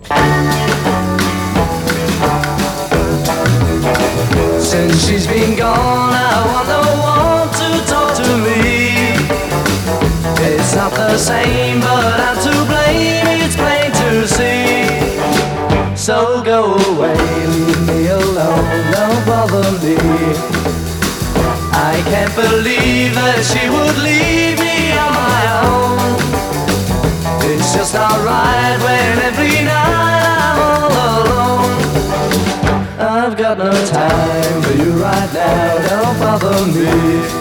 Since she's been gone, I want no one to talk to me. It's not the same, but I'm to blame, it's plain to see. So go away, leave me alone, don't bother me. I can't believe that she would leave me on my own. It's just not right when every night I'm all alone. I've got no time for you right now, don't bother me.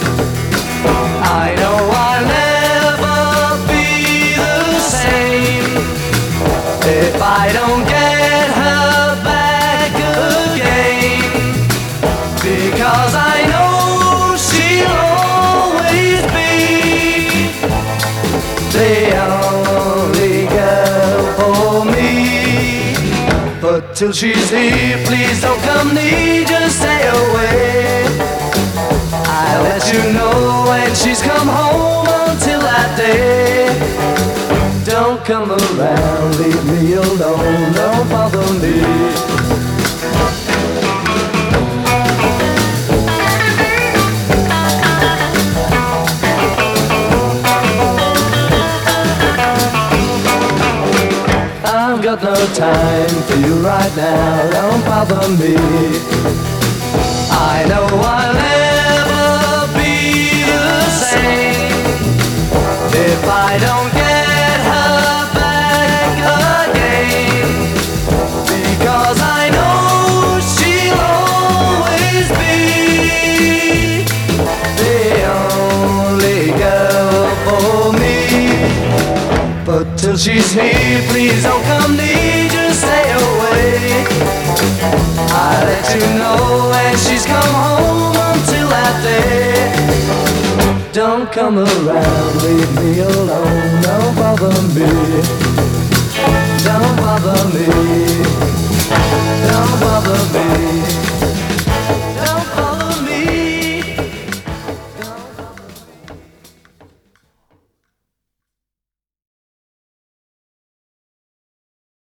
I know I'll never be the same if I don't get her back again, because I know she'll always be the only girl for me. But till she's here, please don't come near, just stay away. I'll let you know when she's come home. Until that day, don't come around, leave me alone, don't bother me. I've got no time for you right now, don't bother me. I know I'll never be the same if I don't get her back again, because I know she'll always be the only girl for me. But till she's here, please don't come near, just stay away. I'll let you know when she's come home. Until that day, don't come around, leave me alone, don't bother me. Don't bother me.